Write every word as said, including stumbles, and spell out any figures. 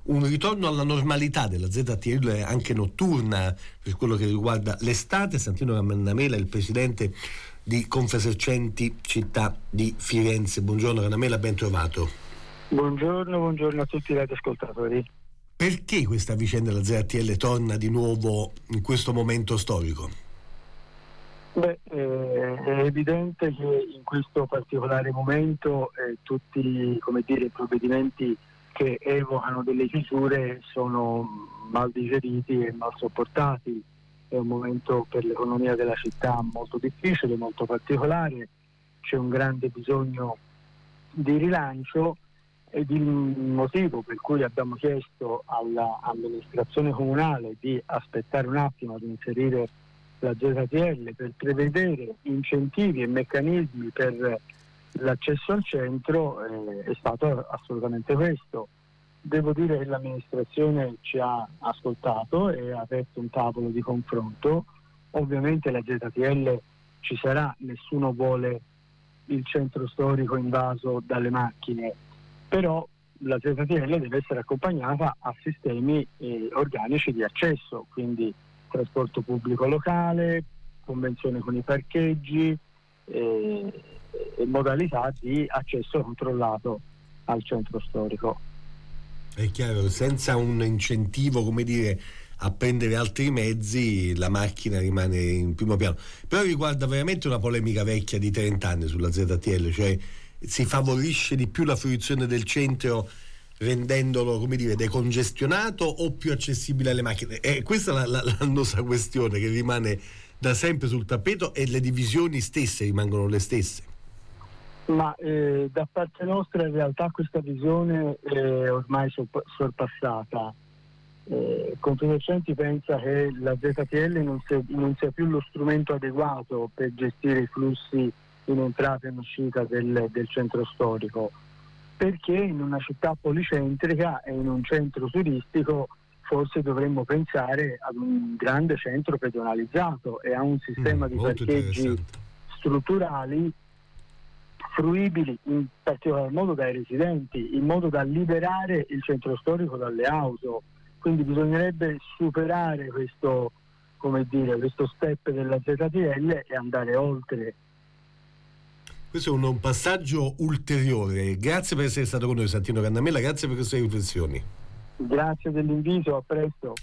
un ritorno alla normalità della Z T L anche notturna per quello che riguarda l'estate. Santino Rannamela è il presidente di Confesercenti Città di Firenze. Buongiorno Rannamela, ben trovato. Buongiorno, buongiorno a tutti gli ascoltatori. Perché questa vicenda della Z T L torna di nuovo in questo momento storico? Beh, eh, è evidente che in questo particolare momento eh, tutti, come dire, i provvedimenti che evocano delle chiusure sono mal digeriti e mal sopportati. È un momento per l'economia della città molto difficile, molto particolare, c'è un grande bisogno di rilancio ed il motivo per cui abbiamo chiesto all'amministrazione comunale di aspettare un attimo ad inserire la Z T L per prevedere incentivi e meccanismi per l'accesso al centro eh, è stato assolutamente questo. Devo dire che l'amministrazione ci ha ascoltato e ha aperto un tavolo di confronto. Ovviamente la Z T L ci sarà, nessuno vuole il centro storico invaso dalle macchine, però la Z T L deve essere accompagnata a sistemi eh, organici di accesso, quindi trasporto pubblico locale, convenzione con i parcheggi eh, e modalità di accesso controllato al centro storico. È chiaro, senza un incentivo, come dire, a prendere altri mezzi, la macchina rimane in primo piano. Però riguarda veramente una polemica vecchia di trenta anni sulla Z T L, cioè si favorisce di più la fruizione del centro rendendolo, come dire, decongestionato o più accessibile alle macchine. E questa è la, la, l'annosa questione che rimane da sempre sul tappeto, e le divisioni stesse rimangono le stesse. Ma eh, da parte nostra in realtà questa visione è ormai sorpassata. Eh, Confesercenti pensa che la Z T L non sia, non sia più lo strumento adeguato per gestire i flussi in entrata e in uscita del, del centro storico, perché in una città policentrica e in un centro turistico forse dovremmo pensare ad un grande centro pedonalizzato e a un sistema mm, di parcheggi strutturali fruibili in particolar modo dai residenti, in modo da liberare il centro storico dalle auto. Quindi bisognerebbe superare questo, come dire, questo step della Z T L e andare oltre. Questo è un, un passaggio ulteriore. Grazie per essere stato con noi Santino Rannamela, grazie per queste riflessioni. Grazie dell'invito, a presto.